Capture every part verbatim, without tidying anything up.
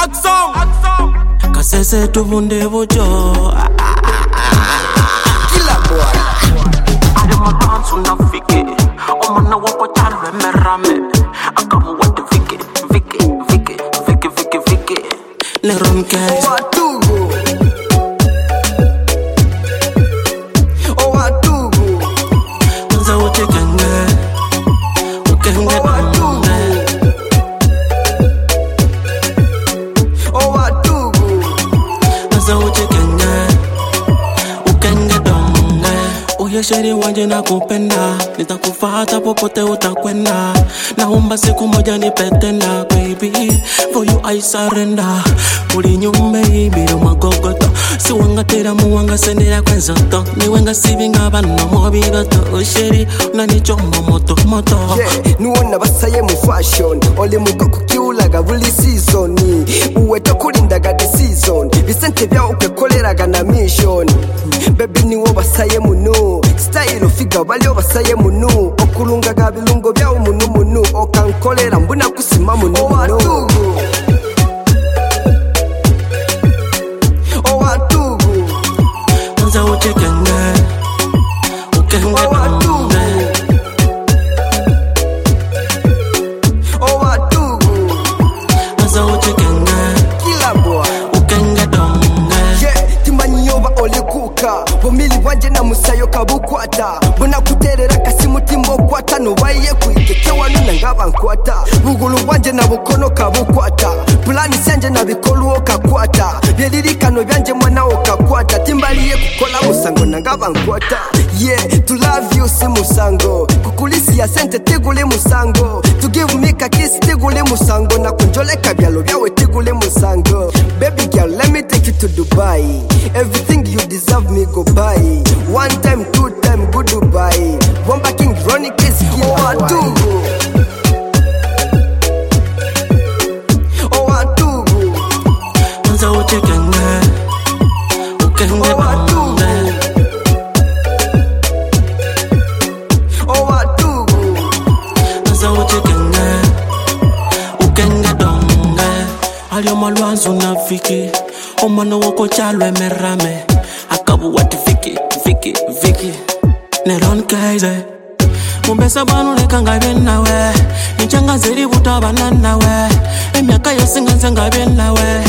Action, action. Kasese tubunde bujo. Killer boy. Ade madansu na fike. Omana wako charwe merame. Akamu wate fike, fike, fike, fike, fike, fike. Neron guys. Oh atugo. Oh atugo. Nza uche kenge. Ukenge Oh atugo. Oh atugo. Nza uche kenge. Ukenge donge. Uye sheri wanje na kupenda. Nitakufuata popote utakwenda. Naomba siku moja nipetenda. Baby, for you I surrender. Uli nyumbe ibiro magogota. Siwanga tera muwanga sendera kwenzoto. Niwenga sibinga bano mobigoto. Sheri unanichomba moto moto. Yeah, nuona basaye mu fashion. Ole mugoku kiulaga buli season. Uwe tokulindaga the season. Bisente bya ukekoleraga na mission. Baby niwo basaye muno. Style figure bali basaye muno. Okulungaga bilungo bya umuntu muno. Okankolera mbuna kusima muno. Oh atugo. Oh atugo. Nza uche kenge. Ukenge Oh atugo. donge. Oh atugo. Nza uche kenge. Killer boy. Ukenge donge. Yeah, timanyoba olikuka bomili wanje na musayo kabukwata bona kuterera kasimu timbo kwata no baye kuikeke wanu ngaba nkwata bugulu wanje na bukono kabukwata plani sanje na bikoluo kakwata byelirikano byanje mwana okakwata timbaliye kukola musango ngaba nkwata. Yeah, to love you si musango kukulisi ya sente tigule musango to give me a kiss tigule musango na kunjoleka byalo byawe tigule musango. Baby girl, let me take you to Dubai. Everything you deserve me go buy. One time, two time, good Dubai. Wamba King, Ronnie Kiss, Killer. Oh atugo. Oh atugo. Nza uche kenge. Ukenge Oh atugo. donge. Oh atugo. Nza uche kenge. Ukenge donge. Alio malwanzu na fiki. Omana wako chalwe merame. Akabu wati fiki, fiki, fiki. Neron kaize. Mumbesa banu leka ngaben nawe. Nchanga zeri buta banana we. Emyaka yose nganze ngaben nawe.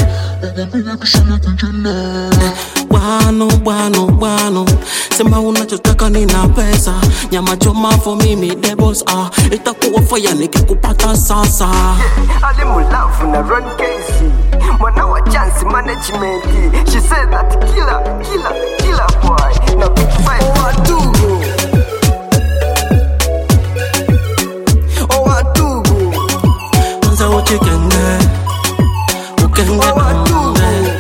Bwano, bwano, bwano. Sema unachotaka nina pesa. Nyama choma for mimi the boss ah. Itakuwa fire nikikupata sasa. Ali mulafu na Ron Casey. Mwana wa chance management. She said that killer, killer, killer boy. Na big five. Oh atugo. Oh atugo. Nza uche kenge. Ukenge Oh atugo. donge.